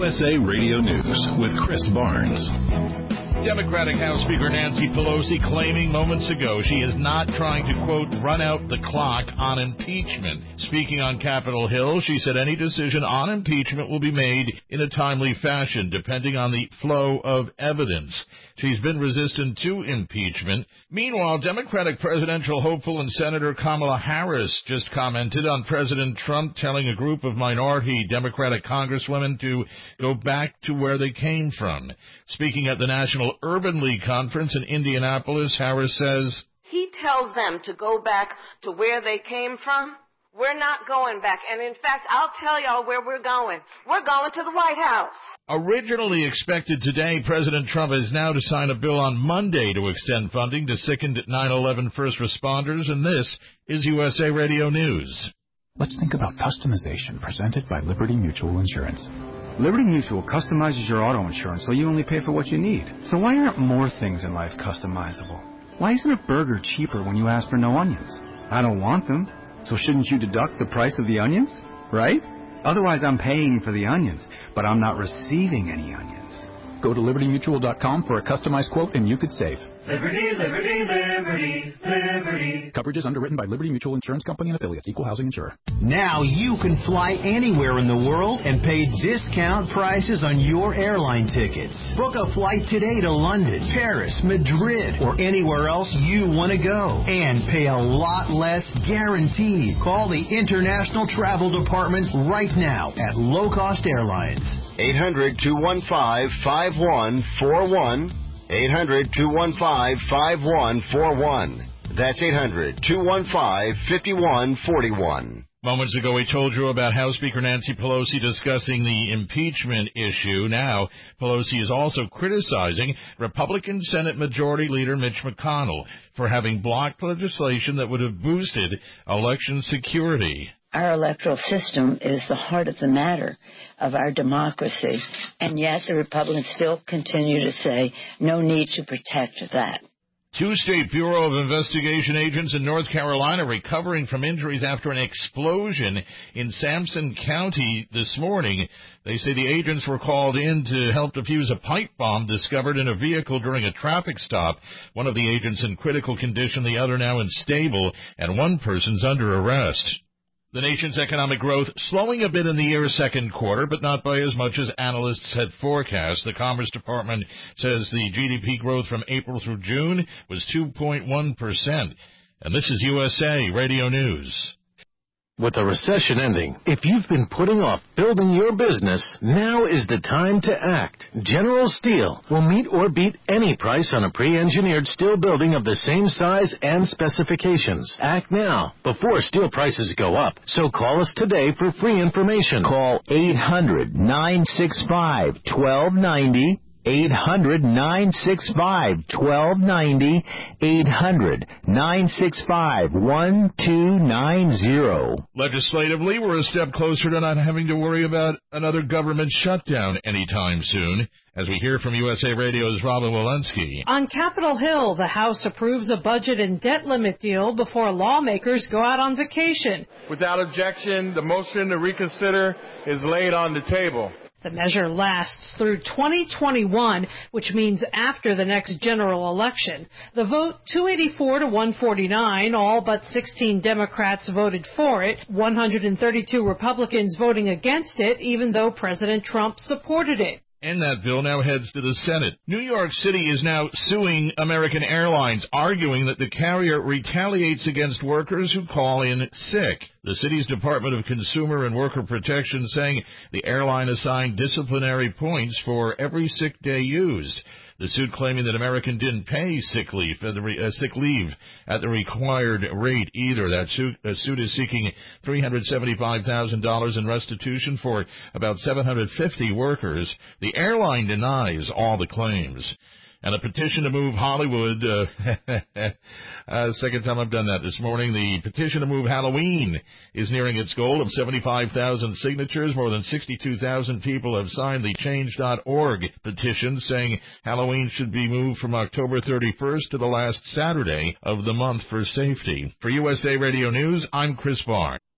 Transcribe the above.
USA Radio News with Chris Barnes. Democratic House Speaker Nancy Pelosi claiming moments ago she is not trying to, quote, run out the clock on impeachment. Speaking on Capitol Hill, she said any decision on impeachment will be made in a timely fashion, depending on the flow of evidence. She's been resistant to impeachment. Meanwhile, Democratic presidential hopeful and Senator Kamala Harris just commented on President Trump telling a group of minority Democratic congresswomen to go back to where they came from. Speaking at the National Urban League Conference in Indianapolis, Harris says, he tells them to go back to where they came from. We're not going back. And in fact, I'll tell y'all where we're going. We're going to the White House. Originally expected today, President Trump is now to sign a bill on Monday to extend funding to sickened 9/11 first responders, and this is USA Radio News. Let's think about customization presented by Liberty Mutual Insurance. Liberty Mutual customizes your auto insurance so you only pay for what you need. So why aren't more things in life customizable? Why isn't a burger cheaper when you ask for no onions? I don't want them, so shouldn't you deduct the price of the onions, right? Otherwise I'm paying for the onions, but I'm not receiving any onions. Go to LibertyMutual.com for a customized quote and you could save. Liberty, liberty, liberty, liberty. Coverage is underwritten by Liberty Mutual Insurance Company and affiliates. Equal housing insurer. Now you can fly anywhere in the world and pay discount prices on your airline tickets. Book a flight today to London, Paris, Madrid, or anywhere else you want to go. And pay a lot less guaranteed. Call the International Travel Department right now at Low Cost Airlines. 800-215-5141. 800-215-5141. That's 800-215-5141. Moments ago, we told you about House Speaker Nancy Pelosi discussing the impeachment issue. Now, Pelosi is also criticizing Republican Senate Majority Leader Mitch McConnell for having blocked legislation that would have boosted election security. Our electoral system is the heart of the matter of our democracy, and yet the Republicans still continue to say no need to protect that. Two State Bureau of Investigation agents in North Carolina recovering from injuries after an explosion in Sampson County this morning. They say the agents were called in to help defuse a pipe bomb discovered in a vehicle during a traffic stop. One of the agents in critical condition, the other now in stable, and one person's under arrest. The nation's economic growth slowing a bit in the year's second quarter, but not by as much as analysts had forecast. The Commerce Department says the GDP growth from April through June was 2.1%. And this is USA Radio News. With the recession ending, if you've been putting off building your business, now is the time to act. General Steel will meet or beat any price on a pre-engineered steel building of the same size and specifications. Act now, before steel prices go up. So call us today for free information. Call 800-965-1290. 800-965-1290, 800-965-1290. Legislatively, we're a step closer to not having to worry about another government shutdown anytime soon. As we hear from USA Radio's Robin Walensky. On Capitol Hill, the House approves a budget and debt limit deal before lawmakers go out on vacation. Without objection, the motion to reconsider is laid on the table. The measure lasts through 2021, which means after the next general election. The vote 284 to 149, all but 16 Democrats voted for it, 132 Republicans voting against it, even though President Trump supported it. And that bill now heads to the Senate. New York City is now suing American Airlines, arguing that the carrier retaliates against workers who call in sick. The city's Department of Consumer and Worker Protection saying the airline assigned disciplinary points for every sick day used. The suit claiming that American didn't pay sick leave at the required rate either. That suit is seeking $375,000 in restitution for about 750 workers. The airline denies all the claims. And a petition to move Hollywood, second time I've done that this morning, the petition to move Halloween is nearing its goal of 75,000 signatures. More than 62,000 people have signed the Change.org petition saying Halloween should be moved from October 31st to the last Saturday of the month for safety. For USA Radio News, I'm Chris Barnes.